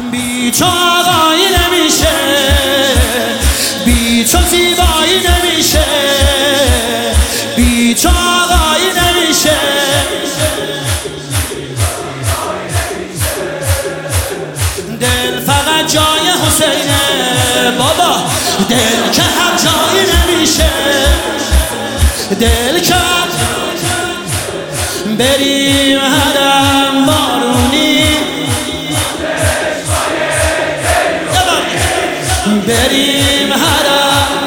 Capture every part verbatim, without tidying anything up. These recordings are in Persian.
بی تو آقایی نمیشه، بی تو زیبایی نمیشه، بی تو آقایی نمیشه. دل فقط جای حسینه بابا، دل که هر جایی نمیشه، دل که بریم هرم بارونی، بریم هرم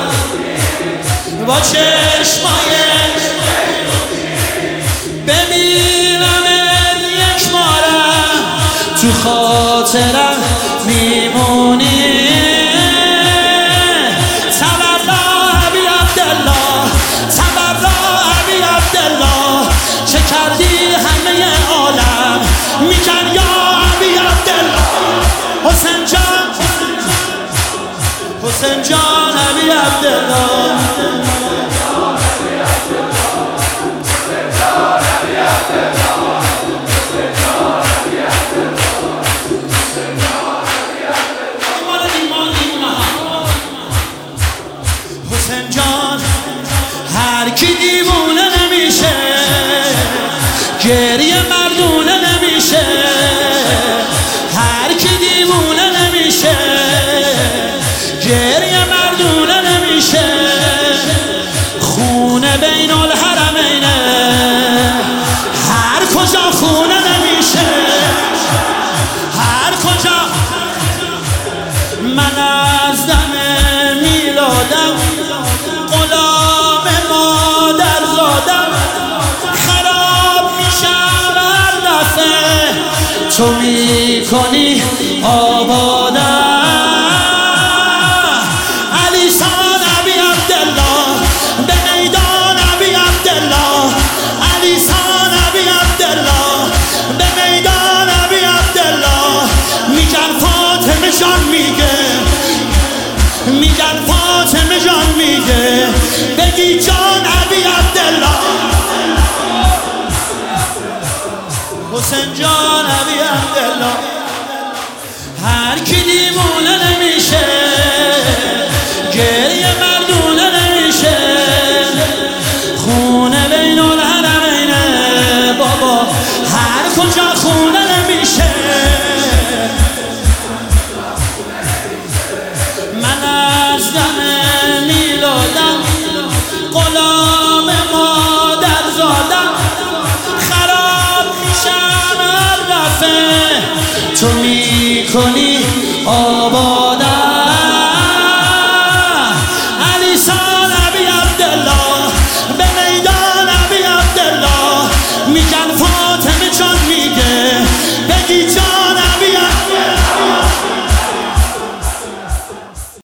با چشمای ببینم یک مارم تو خاطرم میمونی. تبرا ابی عبدالله، تبرا ابی عبدالله، چه کردی همه عالم میگن یا ابی عبدالله. حسین جان، حسین جان ابی عبدالله، حسین جان هر کی دیوونه نمیشه، گریه مردونه نمیشه، هر کی دیوونه نمیشه، گریه مردونه نمیشه. خونه بین الحرمینه، هر کجا خونه نمیشه، هر کجا. من از دم میلادم غلام مادر زادم، خراب میشم هر دفعه تو میکنی آبادم. علی سان ابی عبدالله، به میدان ابی عبدالله، علی سان ابی عبدالله، به میدان ابی عبدالله. میگن فاطمه جان میگه، میگن فاطمه جان میگه، بگی جان ابی عبدالله. حسین جان ابی عبدالله، هر کی دیوونه نمیشه، گریه مردونه نمیشه. خونه بین الحرمینه بابا، هر کجا خونه نمیشه. من از دم میلادم غلام مادر زادم، خراب میشم هر دفعه تو میکنی آباد.